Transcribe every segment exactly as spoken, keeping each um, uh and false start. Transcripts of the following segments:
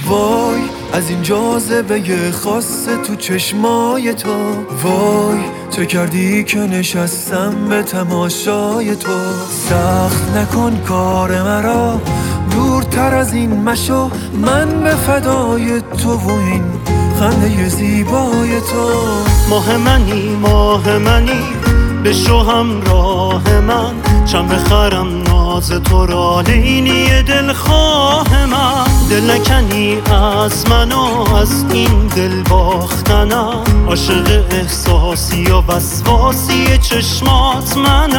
وای از این جاذبه خاص تو چشمای تو، وای چه کردی که نشستم به تماشای تو. سخت نکن کار مرا، دورتر از این مشو، من به فدای تو و این خنده زیبای تو. ماه منی ماه منی بشو همراه من، چم بخرم ناز تو را لینی دلخواه من. دل نکنی از من و از این دل باختنم، عاشق احساسی و وسواسی چشمات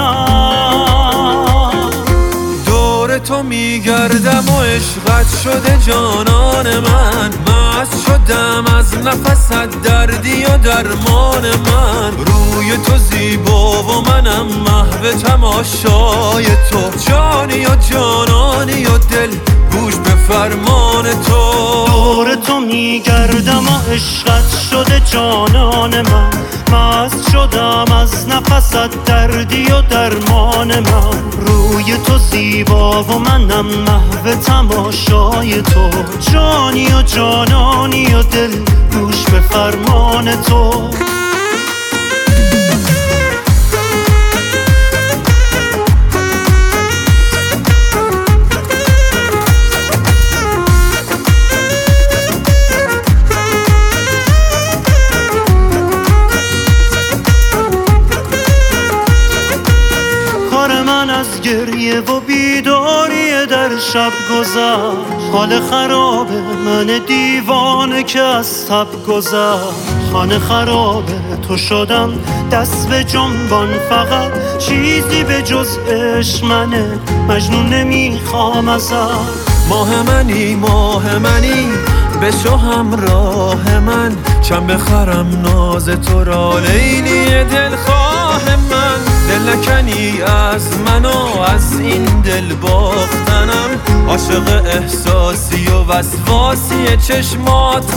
منم. دور تو میگردم و عشقت شده جانان من، مست شدم از نفست، دردی و درمان من. روی تو زیبا و منم محو تماشای تو، جانی و جانانی و دل گوش به فرمان تو. دور تو میگردم و عشقت شده جانان من، مست شدم از نفست، دردی و درمان من. روی تو زیبا و منم محو تماشای تو، جانی و جانانی و دل گوش به فرمان تو. از گریه و بیداری در شب گذشت، حال خرابه من دیوانه که از تب گذشت. خانه خرابه تو شدم دست به جنبان، فقط چیزی به جز عشق منه، مجنون نمیخوام ازت. ماه منی ماه منی بشو همراه من، چم بخرم ناز تو را لیلی دلخواه من. دل نکنی از من و از این دل باختنم، عاشق احساسی و وسواسی چشمات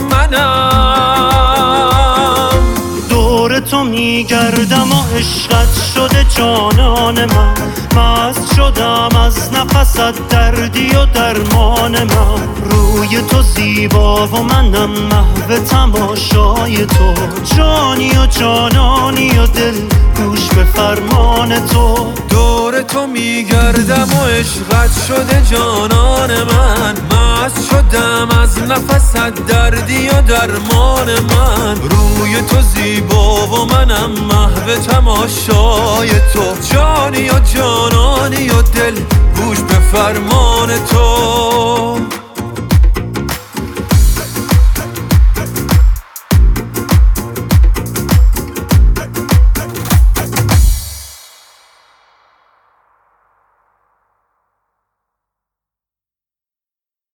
منم. دور تو میگردم و عشقت شده جانان من، مست شدم از نفست، دردی و درمان من. روی تو زیبا و منم محو تماشای تو، جانی و جانانی و دل گوش به فرمان تو. دور تو میگردم و عشقت شده جانان من، مست شدم از نفست، دردی و درمان من. روی تو زیبا و منم محو تماشای تو، جانی و جانانی و دل گوش به فرمان تو.